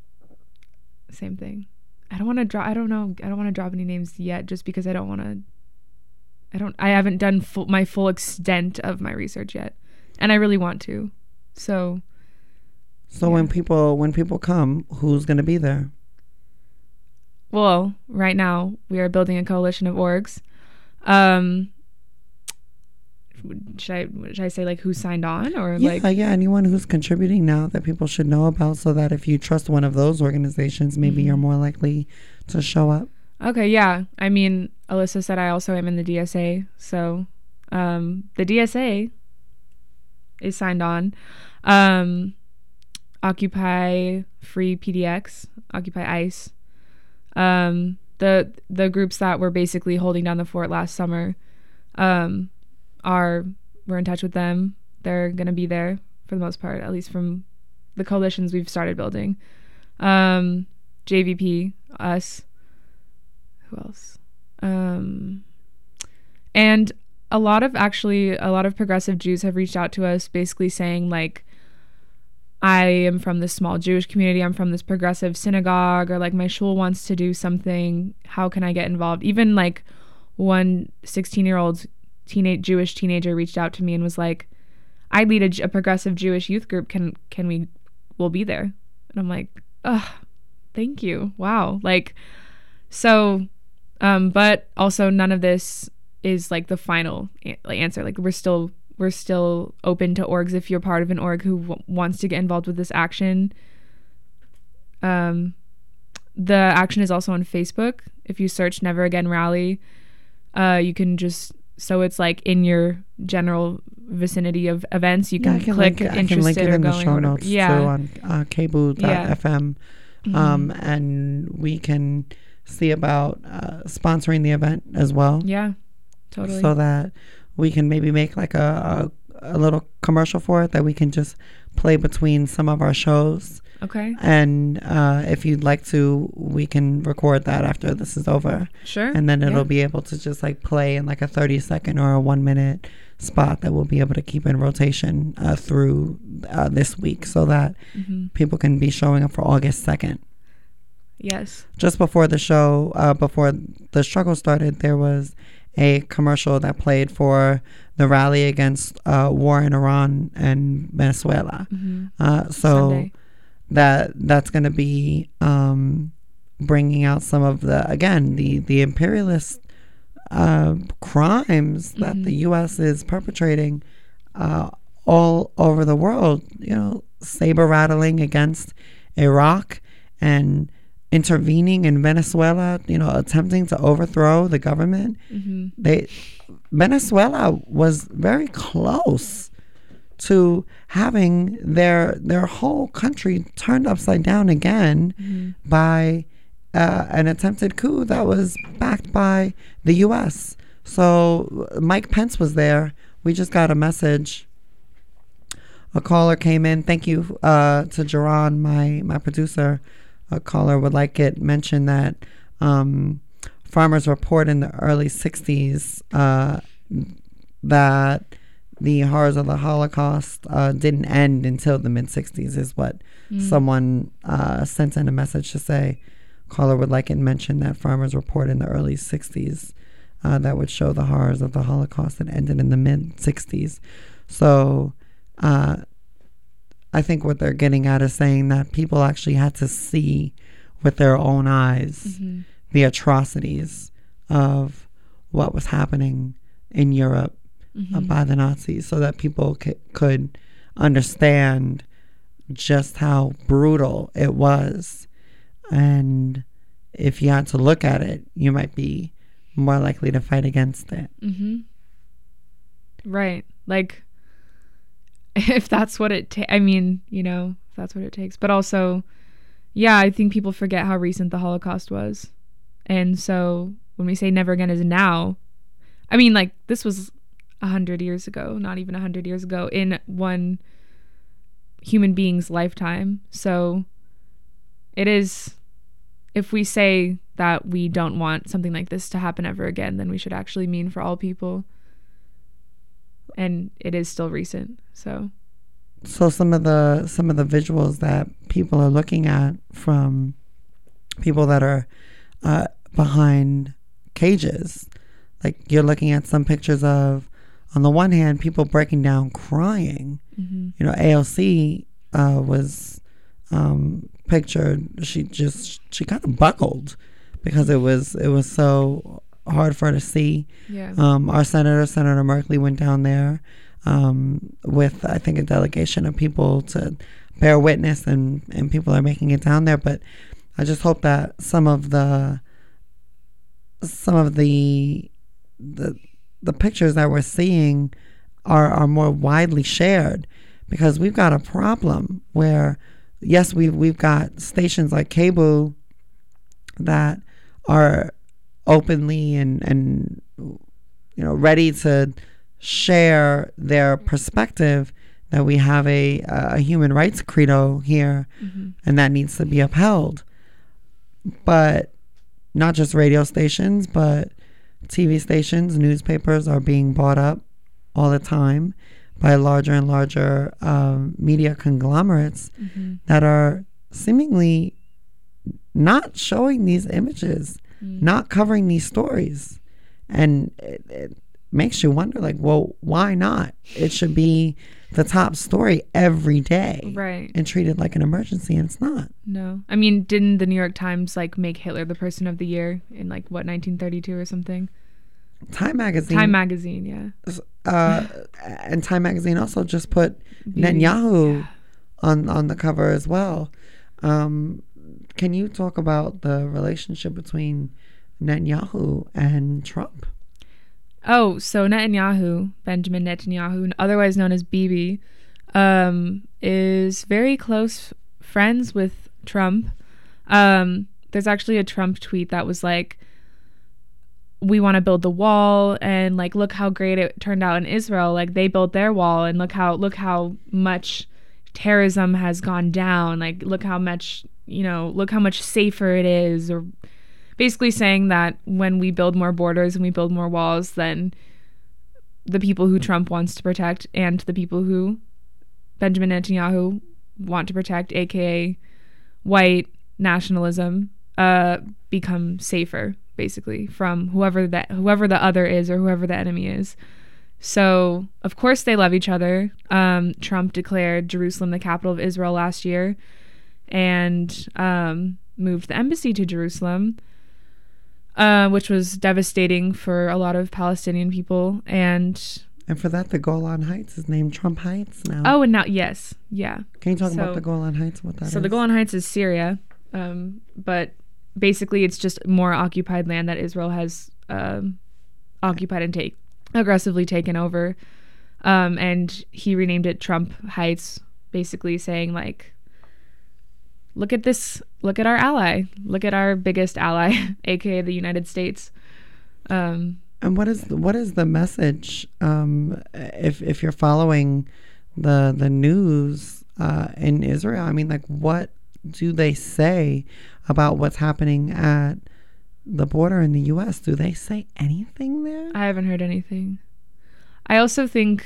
same thing. I don't want to drop. I don't know. I don't want to drop any names yet, just because I don't want to. I don't. I haven't done full, my full extent of my research yet, and I really want to. So. So Yeah. when people when people come, who's going to be there? Well, right now we are building a coalition of orgs. Um, should I should I say, like, who signed on, or Yeah, like? yeah. Anyone who's contributing now that people should know about, so that if you trust one of those organizations, maybe Mhm. you're more likely to show up. Okay, yeah. I mean, Alyssa said I also am in the D S A, so um, the D S A is signed on. Um, Occupy Free P D X, Occupy ICE. Um, the the groups that were basically holding down the fort last summer, um, are we're in touch with them. They're gonna be there for the most part, at least from the coalitions we've started building. Um, J V P, us. Who else? Um, and a lot of actually a lot of progressive Jews have reached out to us, basically saying, like, I am from this small Jewish community, I'm from this progressive synagogue, or like my shul wants to do something, how can I get involved? Even like one sixteen year old teenage Jewish teenager reached out to me and was like, I lead a, a progressive Jewish youth group, can can we we'll be there. And I'm like, ugh, thank you, wow. Like, so um but also none of this is like the final a- like answer. Like, we're still we're still open to orgs if you're part of an org who w- wants to get involved with this action. Um, the action is also on Facebook. If you search Never Again Rally, uh, you can just, so it's like in your general vicinity of events, you Yeah, can I can click link it, I interested can link it or in the going show or whatever. notes Yeah. too on uh, Kebu dot F M. Mhm. Um, and we can see about uh, sponsoring the event as well. Yeah, totally. So that we can maybe make like a, a, a little commercial for it that we can just play between some of our shows. Okay. And uh, if you'd like to, we can record that after this is over. Sure. And then it'll yeah. be able to just like play in like a thirty second or a one minute spot that we'll be able to keep in rotation uh, through uh, this week so that Mm-hmm. people can be showing up for August second. Yes. Just before the show, uh, before the struggle started, there was a commercial that played for the rally against uh, war in Iran and Venezuela. Mm-hmm. Uh, so Sunday. that that's going to be um, bringing out some of the, again, the, the imperialist uh, crimes that Mhm. the U S is perpetrating uh, all over the world, you know, saber rattling against Iraq and intervening in Venezuela, you know, attempting to overthrow the government. Mm-hmm. They Venezuela was very close to having their their whole country turned upside down again Mm-hmm. by uh, an attempted coup that was backed by the U S. So Mike Pence was there. We just got a message. A caller came in. Thank you uh, to Jerron, my my producer. A caller would like it mentioned that um, Farmers Report in the early sixties uh, that the horrors of the Holocaust uh, didn't end until the mid sixties is what Mm. someone uh, sent in a message to say. Caller would like it mentioned that Farmers Report in the early sixties uh, that would show the horrors of the Holocaust that ended in the mid sixties. So uh, I think what they're getting at is saying that people actually had to see with their own eyes Mm-hmm. the atrocities of what was happening in Europe Mm-hmm. uh, by the Nazis so that people c- could understand just how brutal it was. And if you had to look at it, you might be more likely to fight against it. Mm-hmm. Right. Like, if that's what it takes, I mean, you know, if that's what it takes. But also, yeah, I think people forget how recent the Holocaust was. And so when we say never again is now, I mean, like, this was a hundred years ago, not even a hundred years ago, in one human being's lifetime. So it is, if we say that we don't want something like this to happen ever again, then we should actually mean for all people. And it is still recent. So So some of the some of the visuals that people are looking at from people that are uh, behind cages, like you're looking at some pictures of, on the one hand, people breaking down crying. mm-hmm. You know, A L C uh, was um, pictured. She just she kind of buckled because it was it was so hard for her to see. Yeah. Um, our senator, Senator Merkley, went down there um, with, I think, a delegation of people to bear witness, and, and people are making it down there. But I just hope that some of the some of the the the pictures that we're seeing are are more widely shared, because we've got a problem where, yes, we've we've got stations like Kebu that are openly and and you know ready to share their perspective, that we have a a human rights credo here, Mm-hmm. and that needs to be upheld. But not just radio stations, but T V stations, newspapers are being bought up all the time by larger and larger um, media conglomerates Mm-hmm. that are seemingly not showing these images, Mm. not covering these stories. And it, it makes you wonder, like, well, why not? It should be the top story every day, Right. and treated like an emergency, and it's not. No. I mean, didn't the New York Times like make Hitler the person of the year in like what nineteen thirty-two or something? Time Magazine. Time Magazine, yeah. Uh, and Time Magazine also just put Netanyahu yeah. on on the cover as well. Um, can you talk about the relationship between Netanyahu and Trump? Oh, so Netanyahu, Benjamin Netanyahu, otherwise known as Bibi, um, is very close friends with Trump. Um, there's actually a Trump tweet that was like, we want to build the wall, and like, look how great it turned out in Israel. Like, they built their wall, and look how look how much terrorism has gone down. Like, look how much, you know, look how much safer it is. Or basically saying that when we build more borders and we build more walls, then the people who Trump wants to protect and the people who Benjamin Netanyahu want to protect, aka white nationalism, uh, become safer, basically, from whoever that whoever the other is or whoever the enemy is. So, of course, they love each other. Um, Trump declared Jerusalem the capital of Israel last year, and um, moved the embassy to Jerusalem, uh, which was devastating for a lot of Palestinian people. And And for that, the Golan Heights is named Trump Heights now. oh, and now yes, yeah. Can you talk so, about the Golan Heights? What that is? So the Golan Heights is Syria, um, but basically it's just more occupied land that Israel has um, occupied and take aggressively taken over. Um, and he renamed it Trump Heights, basically saying like, look at this, look at our ally, look at our biggest ally, aka the United States. Um, And what is what is the message? Um, if if you're following the the news uh, in Israel, I mean, like, what do they say about what's happening at the border in the U S? Do they say anything there? I haven't heard anything. I also think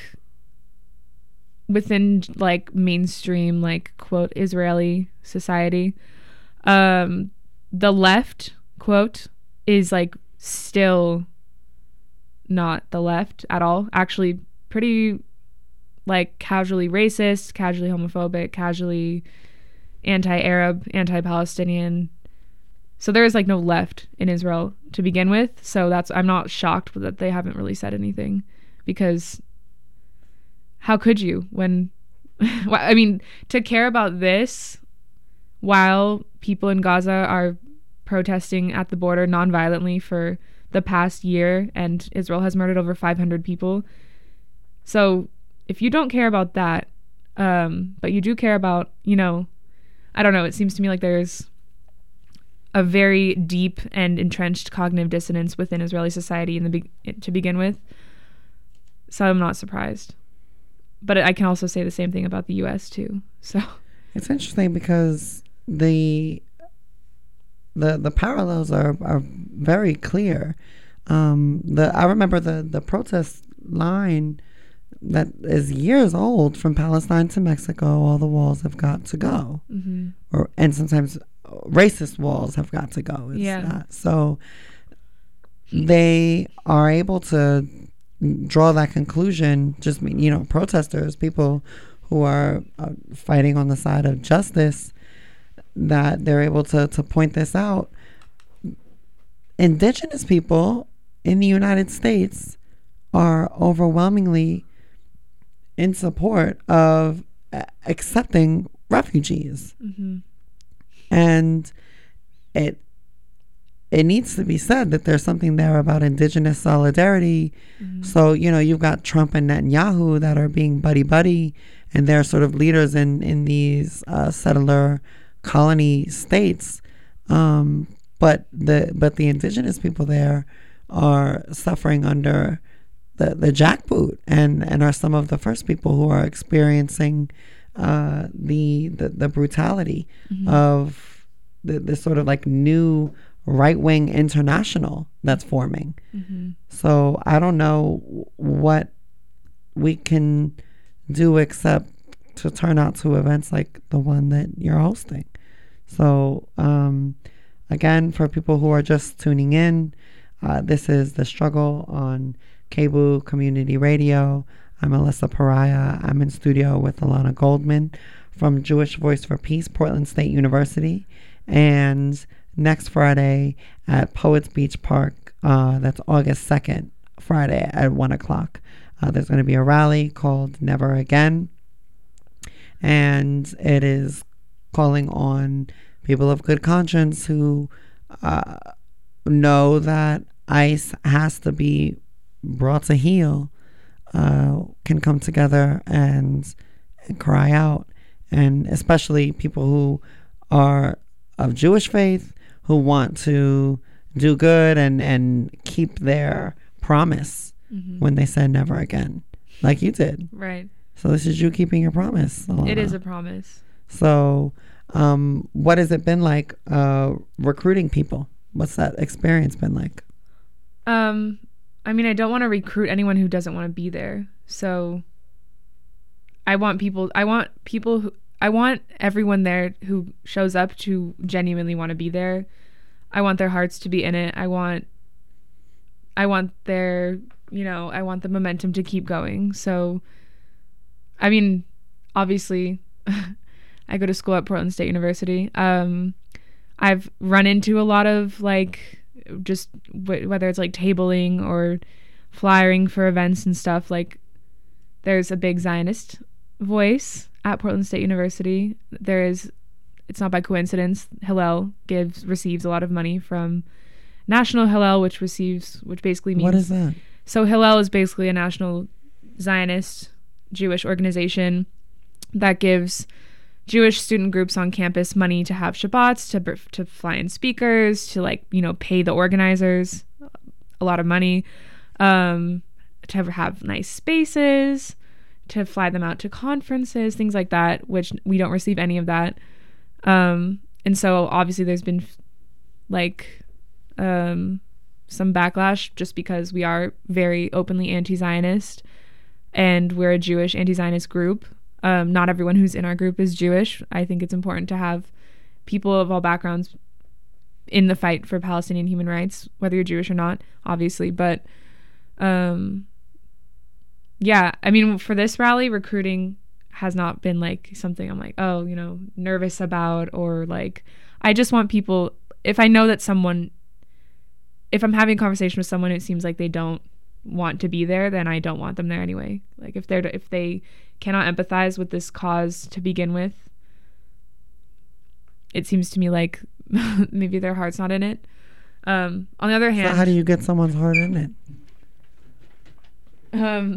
within like mainstream, like, quote, Israeli society, um, the left, quote, is like still not the left at all. Actually pretty like casually racist, casually homophobic, casually anti-Arab, anti-Palestinian. So there is like no left in Israel to begin with. So that's, I'm not shocked that they haven't really said anything, because how could you when, I mean, to care about this while people in Gaza are protesting at the border nonviolently for the past year, and Israel has murdered over five hundred people. So if you don't care about that, um, but you do care about, you know, I don't know, it seems to me like there's a very deep and entrenched cognitive dissonance within Israeli society in the be- to begin with. So I'm not surprised. But I can also say the same thing about the U S too. So it's interesting because the the the parallels are, are very clear. Um, the I remember the the protest line that is years old, from Palestine to Mexico, all the walls have got to go. mm-hmm. Or and sometimes racist walls have got to go. It's yeah. Not. So they are able to draw that conclusion. Just, you know, protesters, people who are uh, fighting on the side of justice, that they're able to to point this out. Indigenous people in the United States are overwhelmingly in support of uh, accepting refugees. Mm-hmm. And it it needs to be said that there's something there about indigenous solidarity. Mm-hmm. So, you know, you've got Trump and Netanyahu that are being buddy-buddy, and they're sort of leaders in, in these uh, settler colony states. Um, but the but the indigenous people there are suffering under the, the jackboot, and, and are some of the first people who are experiencing uh, the, the the brutality mm-hmm. of the, this sort of like new right-wing international that's forming. Mm-hmm. So I don't know what we can do except to turn out to events like the one that you're hosting. So um, again, for people who are just tuning in, uh, this is The Struggle on K B U Community Radio. I'm Alyssa Pariah. I'm in studio with Alana Goldman from Jewish Voice for Peace, Portland State University. And next Friday at Poets Beach Park, uh, that's August second, Friday at one o'clock. Uh, there's going to be a rally called Never Again, and it is calling on people of good conscience who uh, know that ICE has to be brought to heel, uh, can come together and, and cry out. And especially people who are of Jewish faith, who want to do good and, and keep their promise mm-hmm. when they said never again, like you did. Right. So this is you keeping your promise, Alana. It is a promise. So um, what has it been like uh, recruiting people? What's that experience been like? Um, I mean, I don't want to recruit anyone who doesn't want to be there. So I want people, I want people who, I want everyone there who shows up to genuinely want to be there. I want their hearts to be in it. I want, I want their, you know, I want the momentum to keep going. So, I mean, obviously, I go to school at Portland State University. Um, I've run into a lot of like, just w- whether it's like tabling or flyering for events and stuff, like there's a big Zionist voice at Portland State University. There is, it's not by coincidence, Hillel gives, receives a lot of money from National Hillel, which receives, which basically means... What is that? So Hillel is basically a national Zionist Jewish organization that gives Jewish student groups on campus money to have Shabbats, to to fly in speakers, to like, you know, pay the organizers a lot of money, um, to have, have nice spaces, to fly them out to conferences, things like that, which we don't receive any of that. Um, and so obviously there's been like um, some backlash just because we are very openly anti-Zionist and we're a Jewish anti-Zionist group. Um, not everyone who's in our group is Jewish. I think it's important to have people of all backgrounds in the fight for Palestinian human rights, whether you're Jewish or not, obviously. But um, yeah, I mean, for this rally, recruiting has not been like something I'm like, oh, you know, nervous about, or like, I just want people, if I know that someone, if I'm having a conversation with someone, it seems like they don't want to be there, then I don't want them there anyway. Like if they're, if they cannot empathize with this cause to begin with, it seems to me like maybe their heart's not in it. Um, on the other hand, so how do you get someone's heart in it? Um,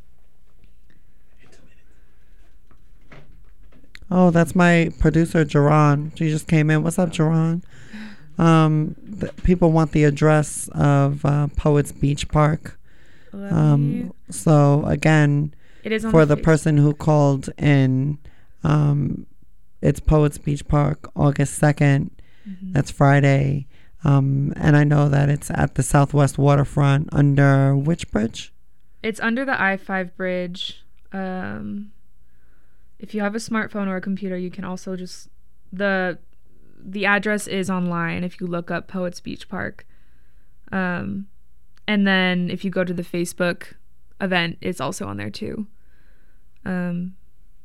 oh, that's my producer, Jerron. She just came in. What's up, Jerron? Um, the, people want the address of uh, Poets Beach Park. Um, so again, it is on for the the person who called in, um, it's Poets Beach Park, August second. Mm-hmm. That's Friday. Um, and I know that it's at the Southwest Waterfront under which bridge? It's under the I five bridge. Um, if you have a smartphone or a computer, you can also just, the the address is online if you look up Poets Beach Park. Um, and then if you go to the Facebook event, it's also on there too. Um,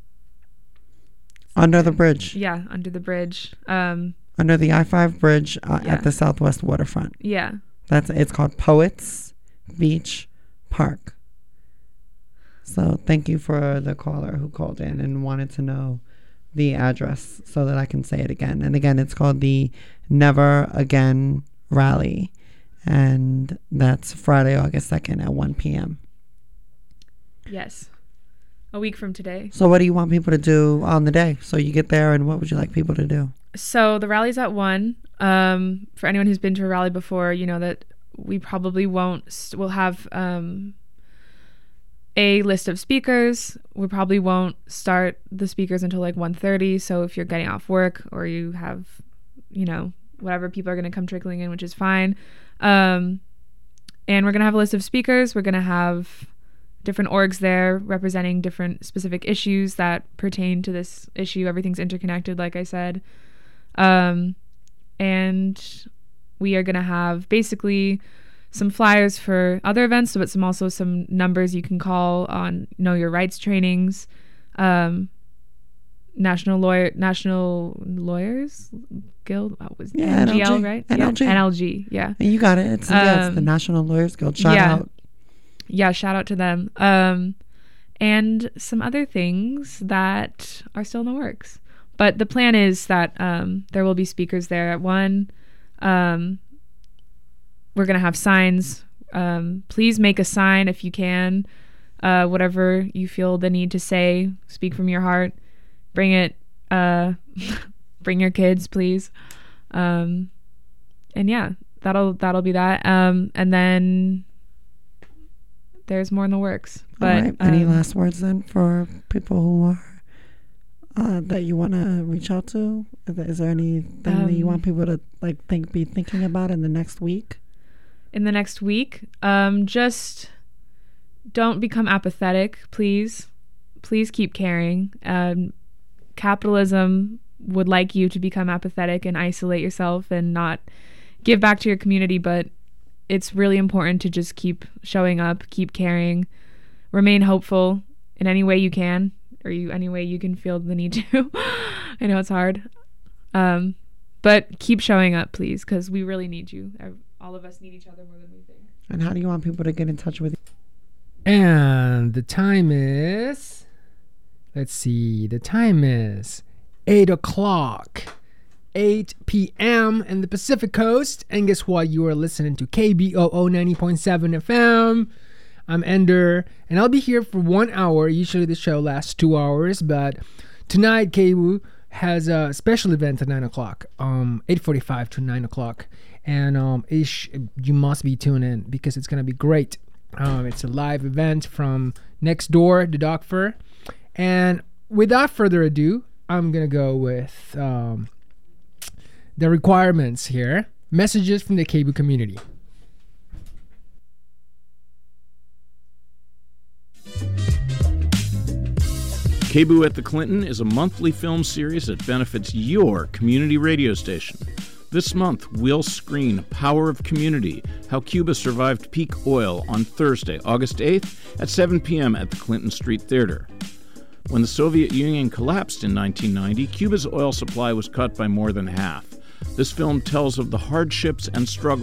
under the bridge. Yeah, under the bridge. Um, under the I five bridge uh, yeah. at the Southwest Waterfront. Yeah. That's, it's called Poets Beach Park. So thank you for the caller who called in and wanted to know the address so that I can say it again. And again, it's called the Never Again Rally. And that's Friday, August second at one p.m. Yes. A week from today. So what do you want people to do on the day? So you get there, and what would you like people to do? So the rally's at one. Um, for anyone who's been to a rally before, you know that we probably won't, st- we'll have um, a list of speakers. We probably won't start the speakers until like one thirty. So if you're getting off work or you have, you know, whatever, people are going to come trickling in, which is fine. Um, and we're going to have a list of speakers. We're going to have different orgs there representing different specific issues that pertain to this issue. Everything's interconnected, like I said. Um, and we are going to have basically some flyers for other events, but some also some numbers you can call on Know Your Rights trainings, um, National Lawyer, National Lawyers Guild, what was yeah, N G L, N L G, right? N L G. Yeah, N L G, yeah. You got it. It's, um, yeah, it's the National Lawyers Guild. Shout yeah. out. yeah, shout out to them. Um, and some other things that are still in the works. But the plan is that um, there will be speakers there at one. Um, we're going to have signs. Um, please make a sign if you can. Uh, whatever you feel the need to say, speak from your heart. Bring it. Uh, bring your kids, please. Um, and yeah, that'll that'll be that. Um, and then there's more in the works. But All right. Any um, last words then for people who are uh, that you want to reach out to? Is there, is there anything um, that you want people to like think be thinking about in the next week? In the next week, um, just don't become apathetic, please. Please keep caring. Um, capitalism would like you to become apathetic and isolate yourself and not give back to your community, but it's really important to just keep showing up, keep caring, remain hopeful in any way you can, or you any way you can feel the need to. I know it's hard. Um, but keep showing up, please, because we really need you. All of us need each other more than we think. And how do you want people to get in touch with you? And the time is, let's see, the time is eight o'clock, eight p.m. in the Pacific Coast. And guess what? You are listening to K B O O ninety point seven F M. I'm Ender, and I'll be here for one hour. Usually the show lasts two hours, but tonight K B O O has a special event at nine o'clock, um, eight forty-five to nine o'clock. And um, ish, you must be tuning in because it's going to be great. Um, it's a live event from next door, the Dog Fur. And without further ado, I'm going to go with um, the requirements here. Messages from the K B O O community. K B O O at the Clinton is a monthly film series that benefits your community radio station. This month, we'll screen Power of Community, How Cuba Survived Peak Oil on Thursday, August eighth at seven p.m. at the Clinton Street Theater. When the Soviet Union collapsed in nineteen ninety, Cuba's oil supply was cut by more than half. This film tells of the hardships and struggles